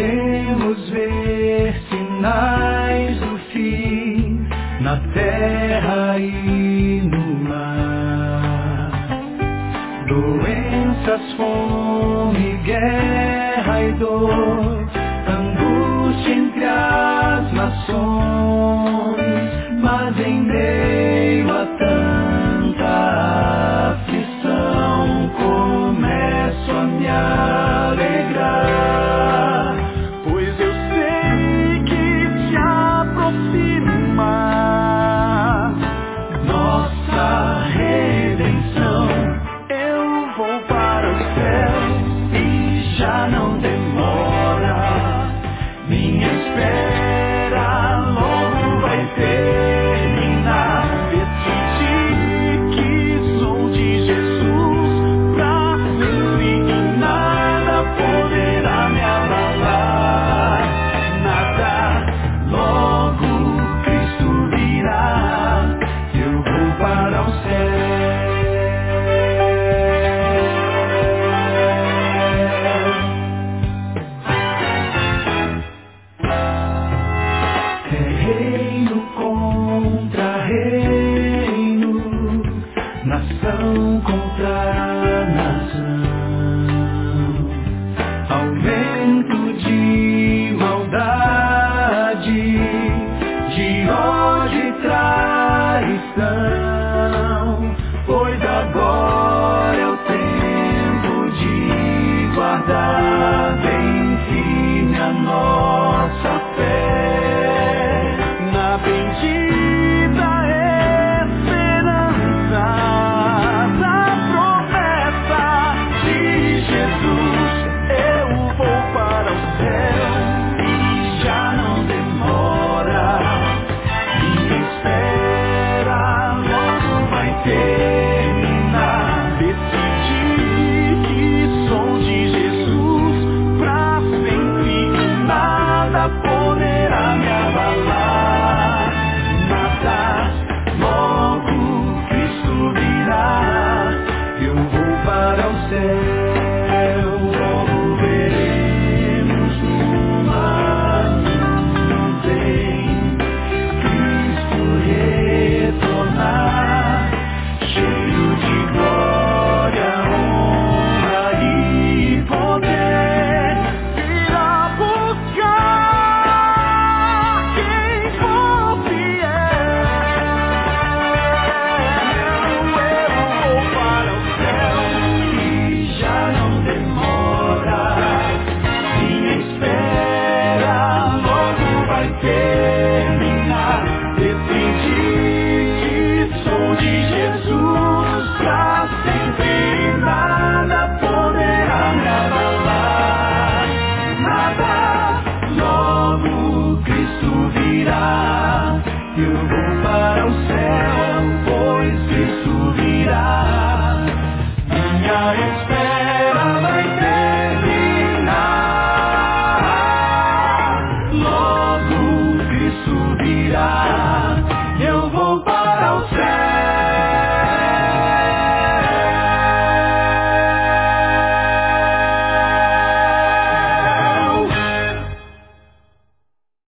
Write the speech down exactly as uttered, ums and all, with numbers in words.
podemos ver sinais do fim na terra e no mar. Doenças, fome, guerra e dor, angústia entre as nações, mas em meio a tanta aflição começo a me alegrar, pois eu sei que se aproxima nossa redenção. Eu vou para o céu e já não demora, minha espera logo vai terminar. Decidi que sou de Jesus pra sempre e nada poderá me abalar. Nada, logo Cristo virá, eu vou para o céu. Reino contra reino, nação contra nação, aumento de maldade, de ódio e traição, pois agora é o tempo de guardar bem firme a nossa fé na bendita esperança da promessa de Jesus. Eu vou para o céu e já não demora, minha espera logo vai terminar. Decidi que sou de Jesus pra sempre e nada poderá me abalar. Nada, logo Cristo virá, eu vou para o céu. Logo veremos numa nuvem Cristo retornar, cheio de glória, honra e poder. Irá buscar quem for fiel. Eu vou para o céu e já não demora, minha espera logo vai terminar. Decidi que sou de Jesus pra sempre e nada poderá me abalar. Nada, logo Cristo virá, eu vou para o céu.